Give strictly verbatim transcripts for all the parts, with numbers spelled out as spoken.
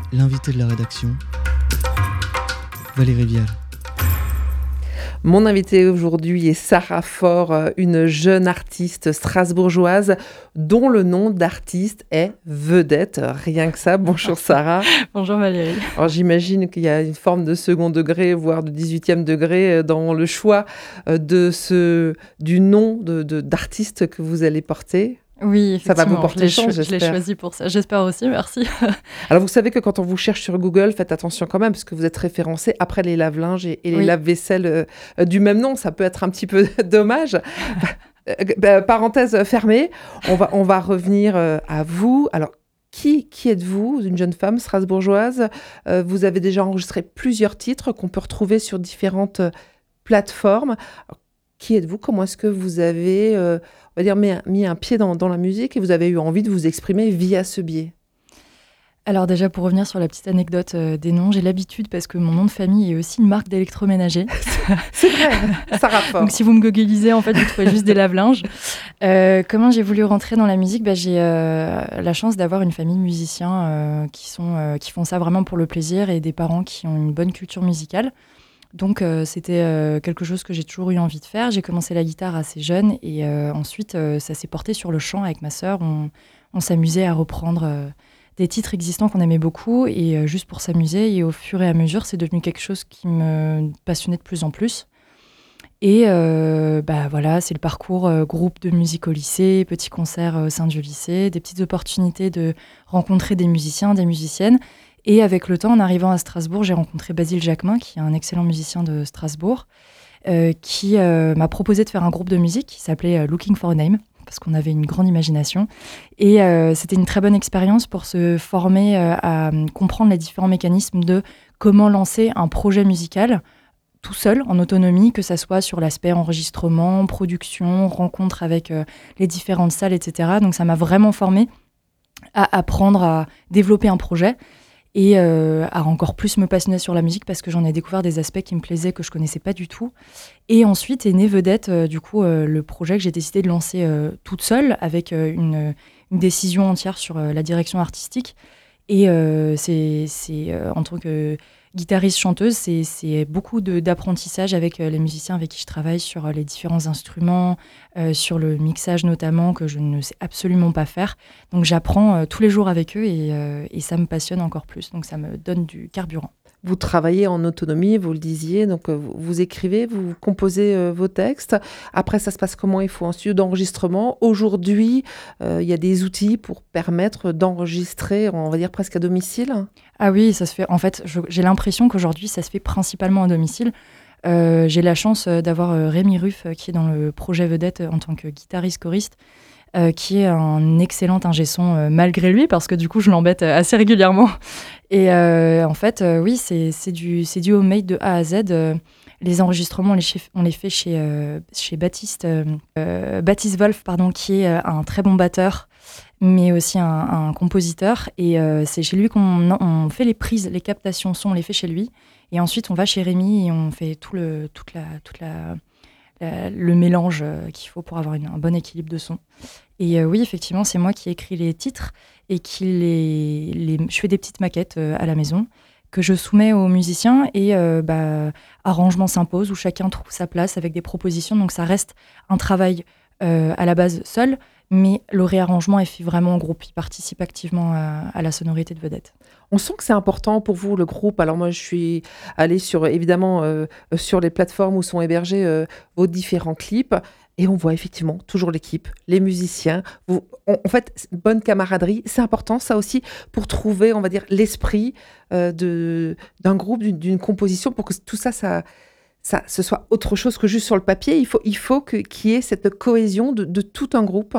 l'invité de la rédaction, Valérie Vial. Mon invitée aujourd'hui est Sarah Faure, une jeune artiste strasbourgeoise dont le nom d'artiste est Vedette. Rien que ça. Bonjour Sarah. Bonjour Valérie. Alors j'imagine qu'il y a une forme de second degré, voire de dix-huitième degré dans le choix de ce, du nom de, de, d'artiste que vous allez porter. Oui, effectivement. Ça va vous porter chance, cho- j'espère. Je l'ai choisi pour ça. J'espère aussi, merci. Alors, vous savez que quand on vous cherche sur Google, faites attention quand même, parce que vous êtes référencé après les lave-linges et, et les oui. lave-vaisselle euh, du même nom. Ça peut être un petit peu dommage. bah, parenthèse fermée. On va, on va revenir euh, à vous. Alors, qui, qui êtes-vous? Une jeune femme strasbourgeoise. Euh, vous avez déjà enregistré plusieurs titres qu'on peut retrouver sur différentes euh, plateformes. Alors, qui êtes-vous? Comment est-ce que vous avez euh, on va dire, mis, un, mis un pied dans, dans la musique et vous avez eu envie de vous exprimer via ce biais? Alors déjà, pour revenir sur la petite anecdote euh, des noms, j'ai l'habitude, parce que mon nom de famille est aussi une marque d'électroménager. C'est vrai, ça rapporte. Donc si vous me googlisez, en fait, vous trouvez juste des lave-linges. Euh, comment j'ai voulu rentrer dans la musique? bah, J'ai euh, la chance d'avoir une famille de musiciens euh, qui, sont, euh, qui font ça vraiment pour le plaisir et des parents qui ont une bonne culture musicale. Donc, euh, c'était euh, quelque chose que j'ai toujours eu envie de faire. J'ai commencé la guitare assez jeune et euh, ensuite, euh, ça s'est porté sur le chant avec ma sœur. On, on s'amusait à reprendre euh, des titres existants qu'on aimait beaucoup et euh, juste pour s'amuser. Et au fur et à mesure, c'est devenu quelque chose qui me passionnait de plus en plus. Et euh, bah, voilà, c'est le parcours euh, groupe de musique au lycée, petits concerts au sein du lycée, des petites opportunités de rencontrer des musiciens, des musiciennes. Et avec le temps, en arrivant à Strasbourg, j'ai rencontré Basile Jacquemin, qui est un excellent musicien de Strasbourg, euh, qui euh, m'a proposé de faire un groupe de musique qui s'appelait euh, Looking for a Name, parce qu'on avait une grande imagination. Et euh, c'était une très bonne expérience pour se former euh, à comprendre les différents mécanismes de comment lancer un projet musical tout seul, en autonomie, que ça soit sur l'aspect enregistrement, production, rencontre avec euh, les différentes salles, et cetera. Donc ça m'a vraiment formée à apprendre à développer un projet. Et euh, à encore plus me passionner sur la musique parce que j'en ai découvert des aspects qui me plaisaient, que je ne connaissais pas du tout. Et ensuite est né Vedette, euh, du coup, euh, le projet que j'ai décidé de lancer euh, toute seule avec euh, une, une décision entière sur euh, la direction artistique. Et euh, c'est, c'est euh, en tant que guitariste-chanteuse, c'est, c'est beaucoup de, d'apprentissage avec euh, les musiciens avec qui je travaille sur euh, les différents instruments, euh, sur le mixage notamment, que je ne sais absolument pas faire. Donc j'apprends euh, tous les jours avec eux et, euh, et ça me passionne encore plus. Donc ça me donne du carburant. Vous travaillez en autonomie, vous le disiez, donc euh, vous écrivez, vous composez euh, vos textes. Après, ça se passe comment? Il faut un studio d'enregistrement. Aujourd'hui, euh, il y a des outils pour permettre d'enregistrer, on va dire presque à domicile. Ah oui, ça se fait. En fait, je, j'ai l'impression qu'aujourd'hui, ça se fait principalement à domicile. Euh, j'ai la chance d'avoir euh, Rémi Ruff, euh, qui est dans le projet Vedette euh, en tant que guitariste-choriste, euh, qui est un excellent ingé son euh, malgré lui, parce que du coup, je l'embête euh, assez régulièrement. Et euh, en fait, euh, oui, c'est, c'est, du, c'est du homemade de A à Z. Euh, les enregistrements, on les, chez, on les fait chez, euh, chez Baptiste, euh, euh, Baptiste Wolf, pardon, qui est euh, un très bon batteur, mais aussi un, un compositeur. Et euh, c'est chez lui qu'on on fait les prises, les captations son, on les fait chez lui. Et ensuite, on va chez Rémi et on fait tout le, toute la, toute la, la, le mélange qu'il faut pour avoir une, un bon équilibre de son. Et euh, oui, effectivement, c'est moi qui écris les titres et qui les, les... Je fais des petites maquettes euh, à la maison que je soumets aux musiciens et euh, bah, arrangement s'impose où chacun trouve sa place avec des propositions. Donc ça reste un travail euh, à la base seul, mais le réarrangement est fait vraiment en groupe. Il participe activement à, à la sonorité de Vedette. On sent que c'est important pour vous, le groupe. Alors moi, je suis allée sur, évidemment euh, sur les plateformes où sont hébergés euh, vos différents clips. Et on voit effectivement toujours l'équipe, les musiciens. Vous, on, en fait, bonne camaraderie, c'est important ça aussi pour trouver, on va dire, l'esprit euh, de, d'un groupe, d'une, d'une composition, pour que tout ça, ça, ça, ce soit autre chose que juste sur le papier. Il faut, il faut que, qu'il y ait cette cohésion de, de tout un groupe.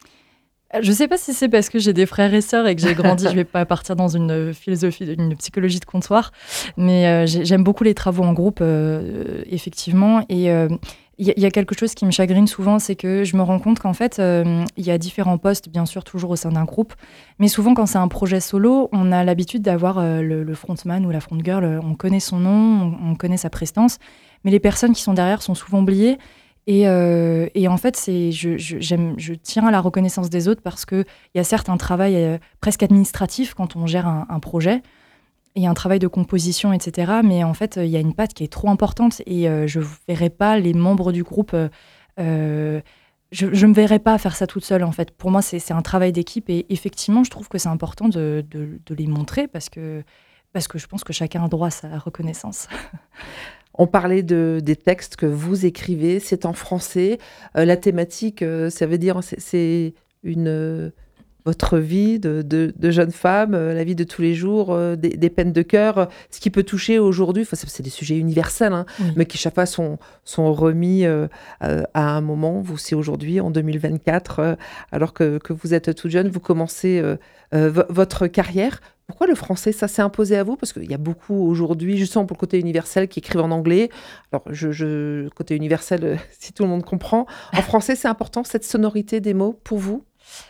Je ne sais pas si c'est parce que j'ai des frères et sœurs et que j'ai grandi, je ne vais pas partir dans une philosophie, une psychologie de comptoir, mais euh, j'aime beaucoup les travaux en groupe, euh, effectivement. Et il euh, y, y a quelque chose qui me chagrine souvent, c'est que je me rends compte qu'en fait, il euh, y a différents postes, bien sûr, toujours au sein d'un groupe, mais souvent quand c'est un projet solo, on a l'habitude d'avoir euh, le, le frontman ou la frontgirl, on connaît son nom, on, on connaît sa prestance, mais les personnes qui sont derrière sont souvent oubliées. Et, euh, et en fait, c'est, je, je, j'aime, je tiens à la reconnaissance des autres parce qu'il y a certes un travail euh, presque administratif quand on gère un, un projet, il y a un travail de composition, et cetera. Mais en fait, il y a une patte qui est trop importante et euh, je ne verrais pas les membres du groupe... Euh, euh, je ne me verrais pas faire ça toute seule, en fait. Pour moi, c'est, c'est un travail d'équipe et effectivement, je trouve que c'est important de, de, de les montrer parce que, parce que je pense que chacun a droit à sa reconnaissance. On parlait de, des textes que vous écrivez, c'est en français. Euh, la thématique, euh, ça veut dire, c'est, c'est une, euh, votre vie de, de, de jeune femme, euh, la vie de tous les jours, euh, des, des peines de cœur, euh, ce qui peut toucher aujourd'hui, c'est, c'est des sujets universels, hein, Oui. mais qui chaque fois sont, sont remis euh, euh, à un moment. Vous, c'est aujourd'hui, en deux mille vingt-quatre, euh, alors que, que vous êtes toute jeune, vous commencez euh, euh, v- votre carrière. Pourquoi le français, ça s'est imposé à vous? Parce qu'il y a beaucoup aujourd'hui, justement pour le côté universel, qui écrivent en anglais. Alors, je, je, côté universel, euh, si tout le monde comprend. En français, c'est important, cette sonorité des mots, pour vous?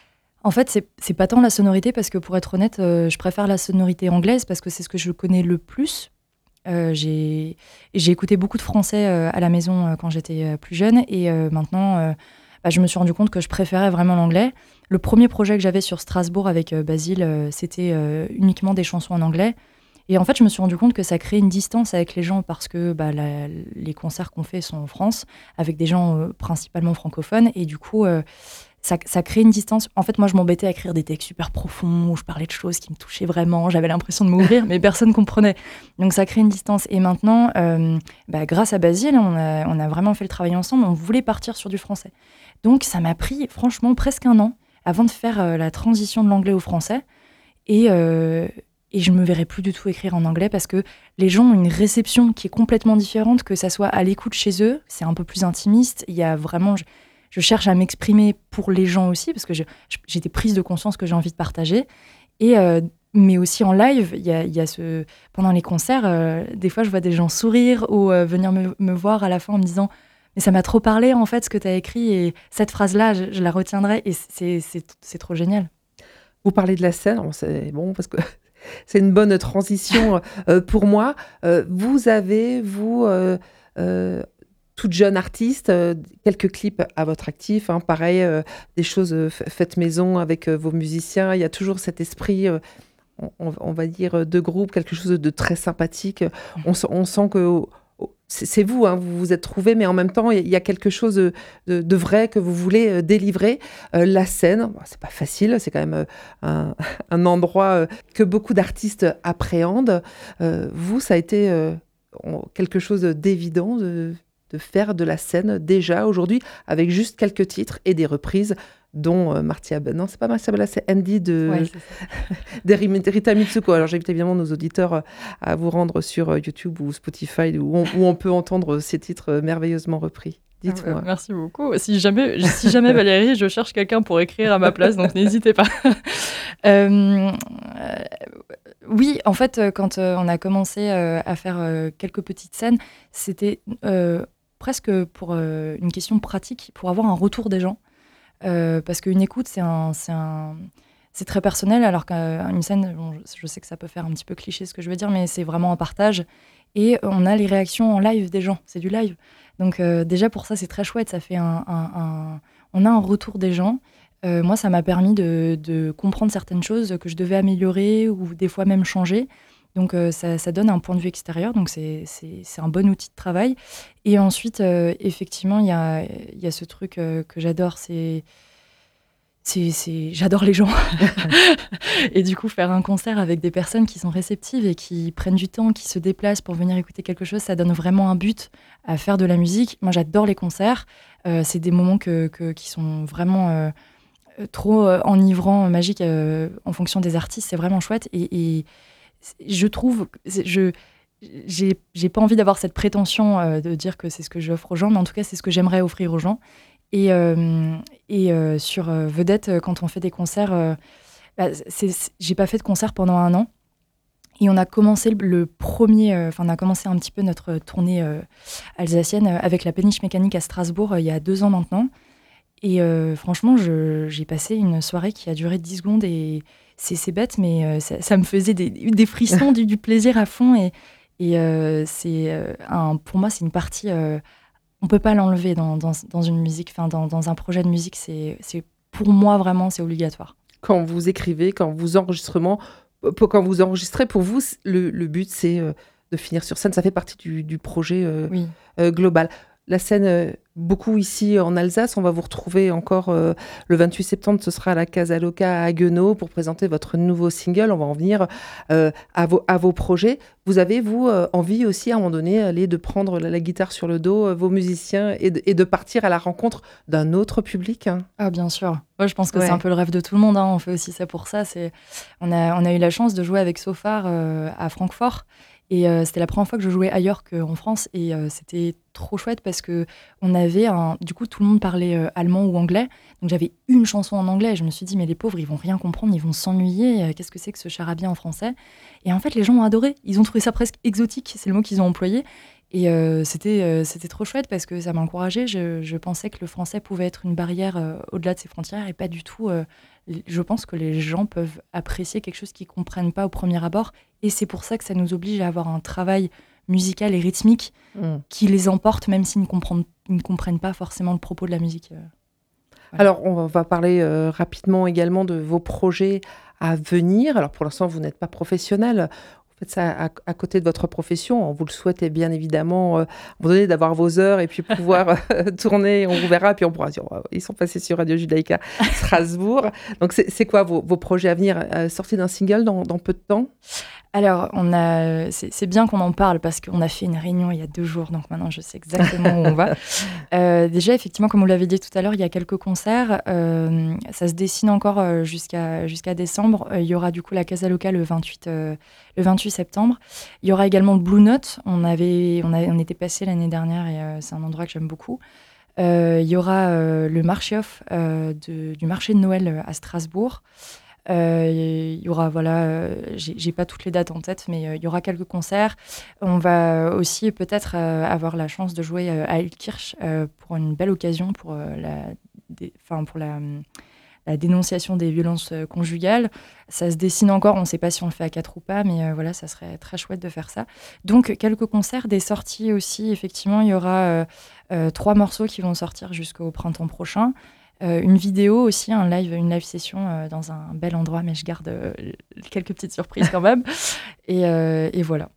En fait, c'est, c'est pas tant la sonorité, parce que pour être honnête, euh, je préfère la sonorité anglaise, parce que c'est ce que je connais le plus. Euh, j'ai, j'ai écouté beaucoup de français euh, à la maison euh, quand j'étais euh, plus jeune, et euh, maintenant, euh, bah, je me suis rendu compte que je préférais vraiment l'anglais. Le premier projet que j'avais sur Strasbourg avec euh, Basile, euh, c'était euh, uniquement des chansons en anglais. Et en fait, je me suis rendu compte que ça crée une distance avec les gens parce que bah, la, les concerts qu'on fait sont en France, avec des gens euh, principalement francophones. Et du coup, euh, ça, ça crée une distance. En fait, moi, je m'embêtais à écrire des textes super profonds où je parlais de choses qui me touchaient vraiment. J'avais l'impression de m'ouvrir, mais personne ne comprenait. Donc, ça crée une distance. Et maintenant, euh, bah, grâce à Basile, on a, on a vraiment fait le travail ensemble. On voulait partir sur du français. Donc, ça m'a pris, franchement, presque un an avant de faire euh, la transition de l'anglais au français. Et... Euh, Et je me verrais plus du tout écrire en anglais parce que les gens ont une réception qui est complètement différente, que ça soit à l'écoute chez eux, c'est un peu plus intimiste. Il y a vraiment, je, je cherche à m'exprimer pour les gens aussi parce que je, je, j'ai des prises de conscience que j'ai envie de partager. Et euh, mais aussi en live, il y a, il y a ce pendant les concerts, euh, des fois je vois des gens sourire ou euh, venir me, me voir à la fin en me disant mais ça m'a trop parlé en fait ce que tu as écrit et cette phrase-là, je, je la retiendrai et c'est, c'est, c'est trop génial. Vous parlez de la scène, alors c'est bon parce que c'est une bonne transition euh, pour moi. Euh, vous avez, vous, euh, euh, toute jeune artiste, euh, quelques clips à votre actif, hein, pareil, euh, des choses euh, f- faites maison avec euh, vos musiciens. Il y a toujours cet esprit, euh, on, on va dire, de groupe, quelque chose de très sympathique. On, s- on sent que c'est, c'est vous, hein, vous vous êtes trouvés, mais en même temps, il y a quelque chose de, de, de vrai que vous voulez euh, délivrer. Euh, la scène, bon, c'est pas facile, c'est quand même euh, un, un endroit euh, que beaucoup d'artistes appréhendent. Euh, vous, ça a été euh, on- quelque chose d'évident de, de faire de la scène déjà aujourd'hui, avec juste quelques titres et des reprises, dont euh, Martia Ben. Non, c'est pas Martia Bella, c'est Andy de Ouais, c'est ça. des Rim- Rita Mitsuko. Alors j'invite évidemment nos auditeurs euh, à vous rendre sur euh, YouTube ou Spotify où on, où on peut entendre ces titres euh, merveilleusement repris. Dites-moi. Euh, merci beaucoup. Si jamais, si jamais Valérie, je cherche quelqu'un pour écrire à ma place, donc n'hésitez pas. Euh, euh, oui, en fait, euh, quand euh, on a commencé euh, à faire euh, quelques petites scènes, c'était euh, presque pour euh, une question pratique, pour avoir un retour des gens. Euh, parce qu'une écoute, c'est un, c'est un, c'est très personnel, alors qu'une scène, bon, je, je sais que ça peut faire un petit peu cliché ce que je veux dire, mais c'est vraiment un partage. Et on a les réactions en live des gens, c'est du live. Donc euh, déjà pour ça, c'est très chouette, ça fait un, un, un- on a un retour des gens. Euh, moi, ça m'a permis de, de comprendre certaines choses que je devais améliorer ou des fois même changer. Donc euh, ça, ça donne un point de vue extérieur, donc c'est, c'est, c'est un bon outil de travail. Et ensuite, euh, effectivement, il y a, il y a ce truc euh, que j'adore, c'est, c'est, c'est, j'adore les gens. Et du coup, faire un concert avec des personnes qui sont réceptives et qui prennent du temps, qui se déplacent pour venir écouter quelque chose, ça donne vraiment un but à faire de la musique. Moi, j'adore les concerts. Euh, c'est des moments que, que- qui sont vraiment euh, euh, trop euh, enivrants, magiques euh, en fonction des artistes. C'est vraiment chouette. Et, et je trouve, c'est- je, j'ai, j'ai pas envie d'avoir cette prétention euh, de dire que c'est ce que j'offre aux gens, mais en tout cas, c'est ce que j'aimerais offrir aux gens. Et, euh, et euh, sur euh, Vedette, euh, quand on fait des concerts, euh, bah, c'est, c'est- j'ai pas fait de concert pendant un an. Et on a commencé le, le premier, euh, enfin, on a commencé un petit peu notre tournée euh, alsacienne euh, avec la Péniche Mécanique à Strasbourg euh, il y a deux ans maintenant. Et euh, franchement, je- j'ai passé une soirée qui a duré dix secondes et c'est, c'est bête, mais euh, ça, ça me faisait des, des frissons, du, du plaisir à fond. Et, et euh, c'est euh, un, pour moi, c'est une partie, euh, on peut pas l'enlever dans, dans, dans une musique, enfin, dans, dans un projet de musique. C'est, c'est, pour moi, vraiment, c'est obligatoire. Quand vous écrivez, quand vous enregistrement, pour quand vous enregistrez, pour vous, c- le, le but, c'est euh, de finir sur scène. Ça fait partie du, du projet euh, Oui. euh, global. La scène, euh, beaucoup ici en Alsace, on va vous retrouver encore euh, le vingt-huit septembre, ce sera à la Casa Loca à Haguenau pour présenter votre nouveau single. On va en venir euh, à, vos, à vos projets. Vous avez, vous, euh, envie aussi à un moment donné aller de prendre la, la guitare sur le dos, euh, vos musiciens, et de, et de partir à la rencontre d'un autre public, hein. Ah, bien sûr. Moi, je pense que c'est Ouais. un peu le rêve de tout le monde, hein. On fait aussi ça pour ça. C'est... On a, on a eu la chance de jouer avec Sofar euh, à Francfort. Et euh, c'était la première fois que je jouais ailleurs qu'en France. Et euh, c'était trop chouette parce que on avait un... Du coup, tout le monde parlait euh, allemand ou anglais. Donc j'avais une chanson en anglais. Et je me suis dit, mais les pauvres, ils vont rien comprendre, ils vont s'ennuyer. Euh, Qu'est-ce que c'est que ce charabia en français? Et en fait, les gens ont adoré. Ils ont trouvé ça presque exotique. C'est le mot qu'ils ont employé. Et euh, c'était, euh, c'était trop chouette parce que ça m'a encouragée. Je, je pensais que le français pouvait être une barrière euh, au-delà de ses frontières et pas du tout. euh, l- je pense que les gens peuvent apprécier quelque chose qu'ils ne comprennent pas au premier abord. Et c'est pour ça que ça nous oblige à avoir un travail musical et rythmique Mm. qui les emporte, même s'ils ne comprennent, ils ne comprennent pas forcément le propos de la musique. euh. Voilà. Alors, on va parler euh, rapidement également de vos projets à venir. Alors, pour l'instant, vous n'êtes pas professionnel. Vous faites ça à, à côté de votre profession. On vous le souhaite bien évidemment, euh, à un moment donné, d'avoir vos heures et puis pouvoir euh, tourner. On vous verra, puis on pourra dire, oh, ils sont passés sur Radio Judaïka Strasbourg. Donc, c'est c'est quoi vos, vos projets à venir? Euh, Sortie d'un single dans, dans peu de temps? Alors, on a, c'est, c'est bien qu'on en parle parce qu'on a fait une réunion il y a deux jours, donc maintenant je sais exactement où on va. Euh, déjà, effectivement, comme vous l'avez dit tout à l'heure, il y a quelques concerts. Euh, ça se dessine encore euh, jusqu'à, jusqu'à décembre. Euh, il y aura du coup la Casa Loca le vingt-huit, euh, le vingt-huit septembre. Il y aura également Blue Note. On, avait, on, a, on était passé l'année dernière et euh, c'est un endroit que j'aime beaucoup. Euh, il y aura euh, le marché off euh, de- du marché de Noël à Strasbourg. Euh, Il y aura, voilà, euh, j'ai j'ai pas toutes les dates en tête, mais euh, il y aura quelques concerts. On va aussi peut-être euh, avoir la chance de jouer euh, à Ilkirch euh, pour une belle occasion pour, euh, la, dé- 'fin, pour la, hum, la dénonciation des violences euh, conjugales. Ça se dessine encore, on ne sait pas si on le fait à quatre ou pas, mais euh, voilà, ça serait très chouette de faire ça. Donc, quelques concerts, des sorties aussi. Effectivement, il y aura euh, euh, trois morceaux qui vont sortir jusqu'au printemps prochain. Euh, une vidéo aussi, un live, une live session euh, dans un bel endroit, mais je garde euh, quelques petites surprises quand même. Et, euh, et voilà.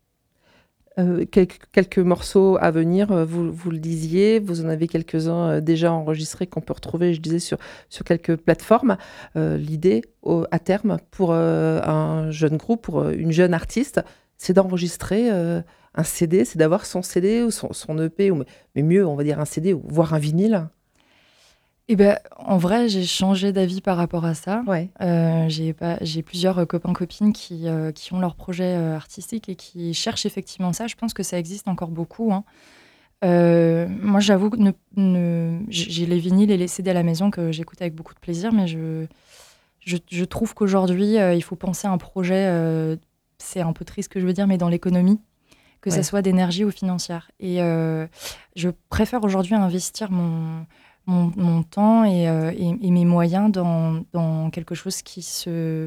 Euh, quelques, quelques morceaux à venir, euh, vous, vous le disiez, vous en avez quelques-uns euh, déjà enregistrés qu'on peut retrouver, je disais, sur, sur quelques plateformes. Euh, L'idée, au- à terme, pour euh, un jeune groupe, pour euh, une jeune artiste, c'est d'enregistrer euh, un C D, c'est d'avoir son C D ou son, son E P, ou, mais mieux, on va dire un C D, ou voire un vinyle. Et ben, en vrai, j'ai changé d'avis par rapport à ça. Ouais. Euh, j'ai pas, j'ai plusieurs euh, copains-copines qui, euh, qui ont leur projet euh, artistique et qui cherchent effectivement ça. Je pense que ça existe encore beaucoup, hein. Euh, moi, j'avoue que ne- ne- j'ai les vinyles et les C D à la maison que j'écoute avec beaucoup de plaisir, mais je, je, je trouve qu'aujourd'hui, euh, il faut penser à un projet, euh, c'est un peu triste ce que je veux dire, mais dans l'économie, que Ouais. ça soit d'énergie ou financière. Et euh, je préfère aujourd'hui investir mon, mon, mon temps et, euh, et- et mes moyens dans, dans quelque chose qui, se,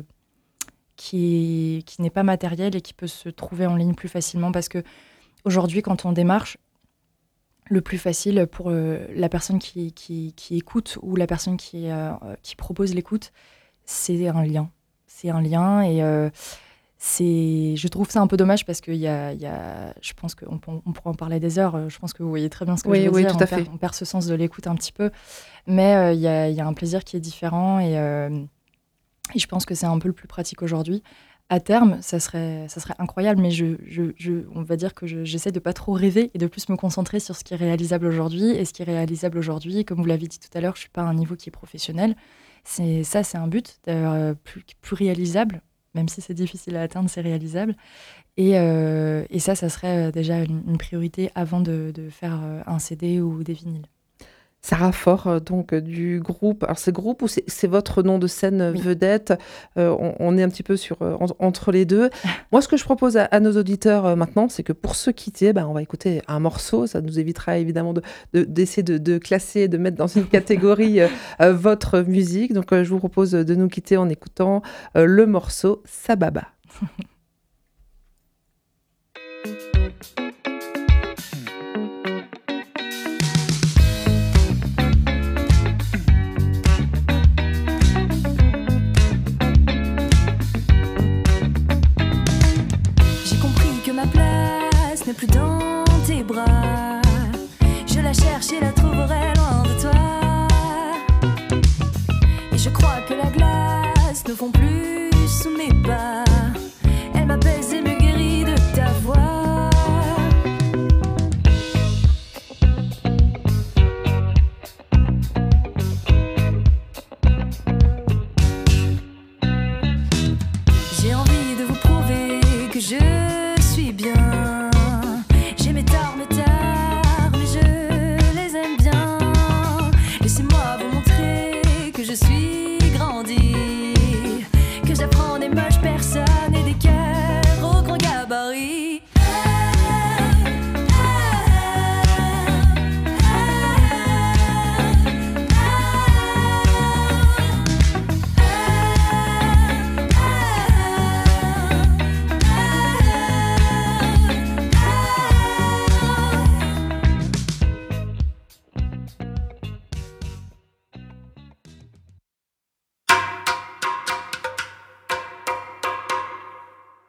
qui, qui n'est pas matériel et qui peut se trouver en ligne plus facilement. Parce que aujourd'hui, quand on démarche, le plus facile pour euh, la personne qui, qui, qui écoute ou la personne qui, euh, qui propose l'écoute, c'est un lien. C'est un lien et euh, c'est, je trouve ça un peu dommage parce qu'il y a, il y a, je pense qu'on peut- on pourrait en parler des heures. Je pense que vous voyez très bien ce que Oui, je veux oui, dire. tout on à perd, fait. on perd ce sens de l'écoute un petit peu, mais euh, il y a, il y a un plaisir qui est différent et, euh, et je pense que c'est un peu le plus pratique aujourd'hui. À terme, ça serait, ça serait incroyable, mais je, je, je- on va dire que je- j'essaie de pas trop rêver et de plus me concentrer sur ce qui est réalisable aujourd'hui. Et ce qui est réalisable aujourd'hui, comme vous l'avez dit tout à l'heure, je suis pas à un niveau qui est professionnel. C'est ça, c'est un but, d'avoir euh, plus, plus réalisable, même si c'est difficile à atteindre, c'est réalisable. Et, euh, et ça, ça serait euh, déjà une, une priorité avant de, de faire euh, un C D ou des vinyles. Sarah Fort, euh, donc euh, du groupe. Alors, c'est groupe ou c'est c'est votre nom de scène euh, Oui. vedette? Euh, on, on est un petit peu sur, euh, en- entre les deux. Moi, ce que je propose à, à nos auditeurs euh, maintenant, c'est que pour se quitter, ben, on va écouter un morceau. Ça nous évitera évidemment de, de- d'essayer de, de classer, de mettre dans une catégorie euh, euh, votre musique. Donc, euh, je vous propose de nous quitter en écoutant euh, le morceau Sababa. montrer que je suis grandi, que j'apprends des moches personnes et des cœurs au grand gabarit.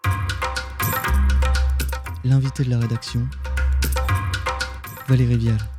L'invité de la rédaction, Valérie Vial.